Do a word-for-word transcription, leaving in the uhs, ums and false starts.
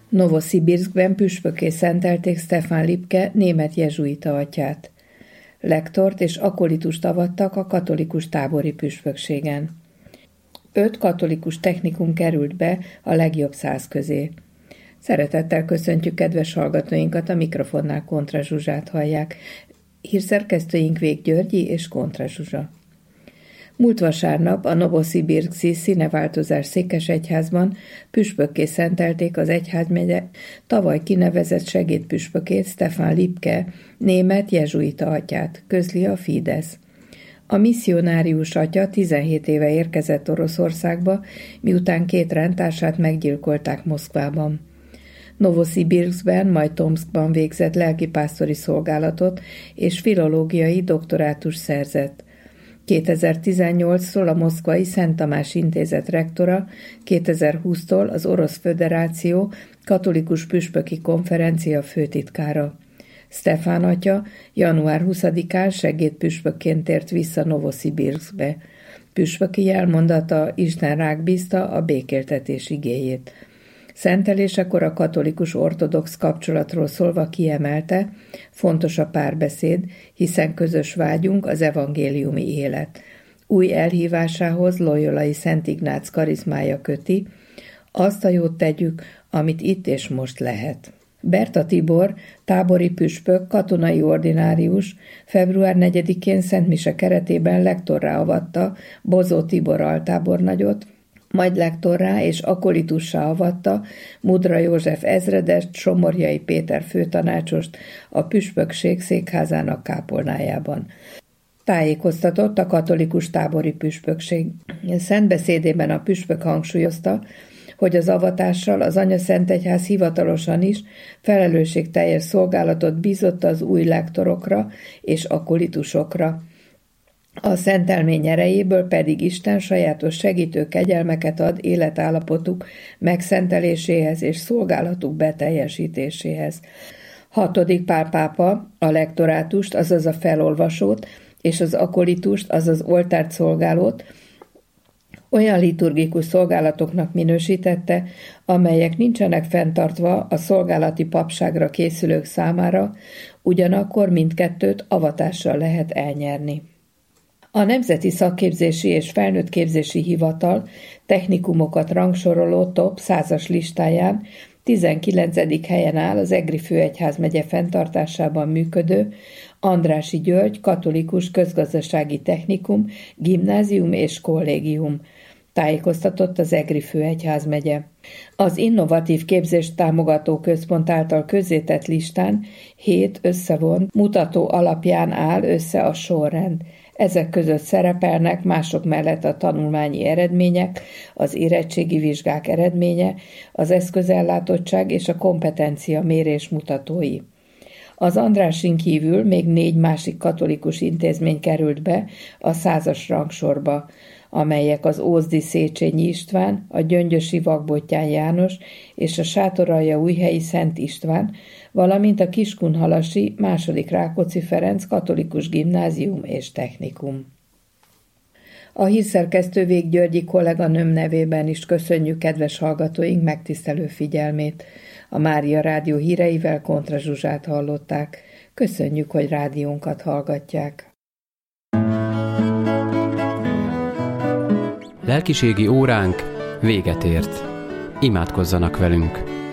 Novoszibirszkben püspökké szentelték Stefan Lipke német jezsuita atyát. Lektort és akolitust avattak a katolikus tábori püspökségen. Öt katolikus technikum került be a legjobb száz közé. Szeretettel köszöntjük kedves hallgatóinkat, a mikrofonnál Kontra Zsuzsát hallják. Hírszerkesztőink Vég Györgyi és Kontra Zsuzsa. Múlt vasárnap a Novoszibirszki színeváltozás székesegyházban püspökké szentelték az egyházmegye tavaly kinevezett segédpüspökét, Stefan Lipke, német jezsuita atyát, közli a Fidesz. A misszionárius atya tizenhét éve érkezett Oroszországba, miután két rendtársát meggyilkolták Moszkvában. Novoszibirszkben, majd Tomszkban végzett lelkipásztori szolgálatot és filológiai doktorátus szerzett. kétezer-tizennyolctól a moszkvai Szent Tamás Intézet rektora, kétezer-húsztól az Orosz Föderáció katolikus püspöki konferencia főtitkára. Stefan atya január huszadikán segédpüspökként tért vissza Novoszibirszkbe. Püspöki jelmondata Isten rák bízta a békéltetés igéjét. Szentelésekor a katolikus ortodox kapcsolatról szólva kiemelte, fontos a párbeszéd, hiszen közös vágyunk az evangéliumi élet. Új elhívásához Loyolai Szent Ignác karizmája köti, azt a jót tegyük, amit itt és most lehet. Berta Tibor, tábori püspök, katonai ordinárius február negyedikén Szent Mise keretében lektorrá avatta Bozó Tibor altábornagyot, majd lektorrá és akolitussá avatta Mudra József ezredest, Somorjai Péter főtanácsost a püspökség székházának kápolnájában. Tájékoztatott a katolikus tábori püspökség. Szentbeszédében a püspök hangsúlyozta, hogy az avatással az Anyaszentegyház hivatalosan is felelősségteljes szolgálatot bízott az új lektorokra és akolitusokra. A szentelmény erejéből pedig Isten sajátos segítő kegyelmeket ad életállapotuk megszenteléséhez és szolgálatuk beteljesítéséhez. Hatodik Pál pápa a lektorátust, azaz a felolvasót, és az akolitust, azaz oltárt szolgálót olyan liturgikus szolgálatoknak minősítette, amelyek nincsenek fenntartva a szolgálati papságra készülők számára, ugyanakkor mindkettőt avatással lehet elnyerni. A Nemzeti Szakképzési és Felnőttképzési Hivatal technikumokat rangsoroló top százas listáján tizenkilencedik helyen áll az Egri főegyházmegye fenntartásában működő Andrássy György katolikus közgazdasági technikum, gimnázium és kollégium, tájékoztatott az Egri főegyházmegye. Az Innovatív Képzést Támogató Központ által közzétett listán hét összevont mutató alapján áll össze a sorrend. Ezek között szerepelnek mások mellett a tanulmányi eredmények, az érettségi vizsgák eredménye, az eszközellátottság és a kompetencia mérés mutatói. Az Andrássin kívül még négy másik katolikus intézmény került be a százas rangsorba, amelyek az Ózdi Széchenyi István, a Gyöngyösi Vakbottyán János és a Sátoraljaújhelyi Szent István, valamint a Kiskunhalasi második Rákóczi Ferenc katolikus gimnázium és technikum. A hírszerkesztő Vég Györgyi kolléganőm nevében is köszönjük kedves hallgatóink megtisztelő figyelmét. A Mária Rádió híreivel Kontra Zsuzsát hallották. Köszönjük, hogy rádiónkat hallgatják. Lelkiségi óránk véget ért. Imádkozzanak velünk!